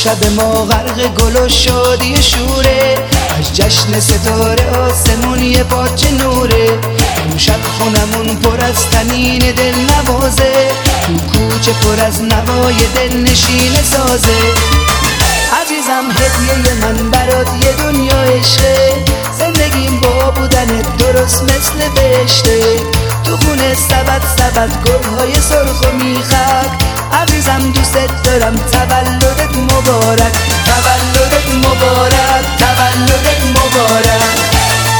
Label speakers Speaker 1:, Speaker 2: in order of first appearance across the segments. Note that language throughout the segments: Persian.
Speaker 1: شب ما غرق گل و شادی شوره، از جشن ستاره آسمون یه پاچه نوره. امشب خونمون پر از طنین دل نوازه، تو کوچه پر از نوای دل نشین سازه. عزیزم هدیه من برات یه دنیا عشقه، زندگیم با بودنت درست مثل بهشته. تو خونه سبد گلهای سرخ و میخک، عزیزم دوست دارم. تولدت مبارک، تولدت مبارک، تولدت مبارک.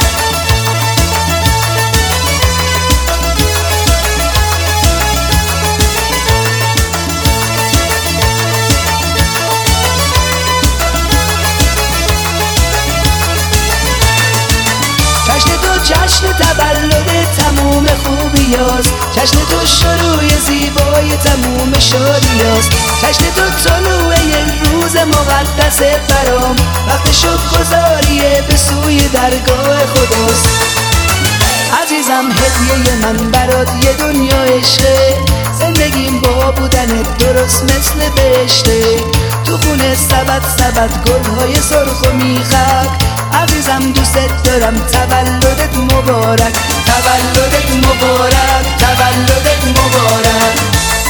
Speaker 1: جشن تولد تموم خوبیاست، جشن تو شروع زیبای تموم شادیاست. جشن تو طلوع یک روز مقدس برام، وقت شکرگزاریه به سوی درگاه خداست. عزیزم هدیه من برات یه دنیا عشقه، زندگیم با بودنت درست مثل بهشته. تو خونه سبد گلهای سرخ و میخک، عزیزم دوست دارم. تولدت مبارک، تولدت مبارک، تولدت مبارک.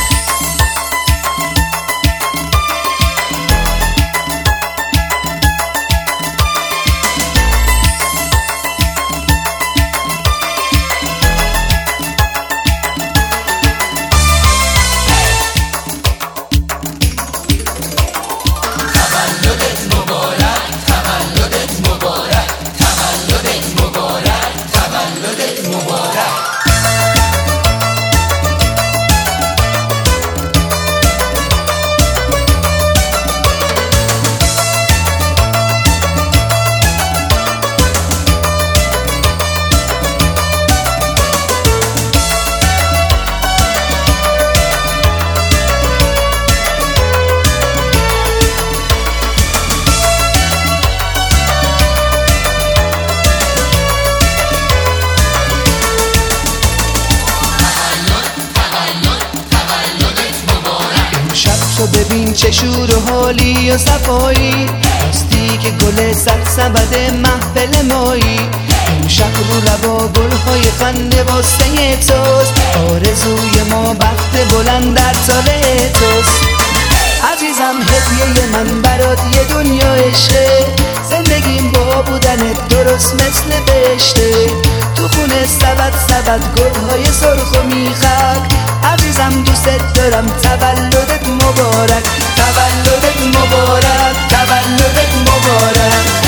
Speaker 1: ببین چه شور و حالی و صفایی، راستی که گل سرسبد محفل مایی. امشب رو لبا گلهای خنده واسه توست، آرزوی ما بخت بلند در سال توست. عزیزم هدیه من برات یه دنیا عشقه، زندگیم با بودنت درست مثل بهشته. تو خونه سبد گلهای سرخ و میخک، عزیزم دوست دارم. تولدت مبارک، تولدت مبارک، تولدت مبارک.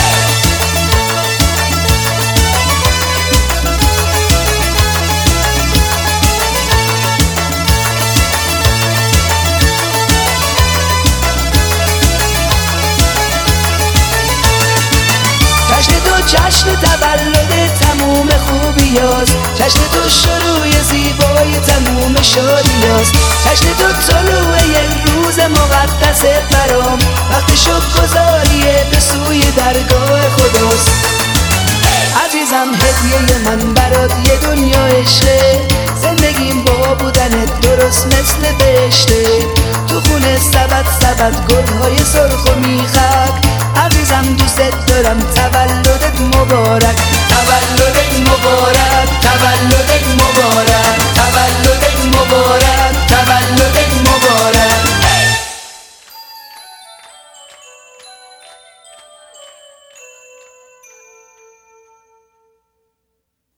Speaker 1: جشن تولد تموم خوبیاست، جشن تو شروع زیبای تموم شادیاست. جشن تو طلوع یک روز مقدس برام، وقت شکرگزاریه به سوی درگاه خداست. عزیزم هدیه من برات یه دنیا عشقه، زندگیم با بودنت درست مثل بهشته. تو خونه سبد گلهای سرخ و میخک، عزیزم دوست دارم. تولدت مبارک،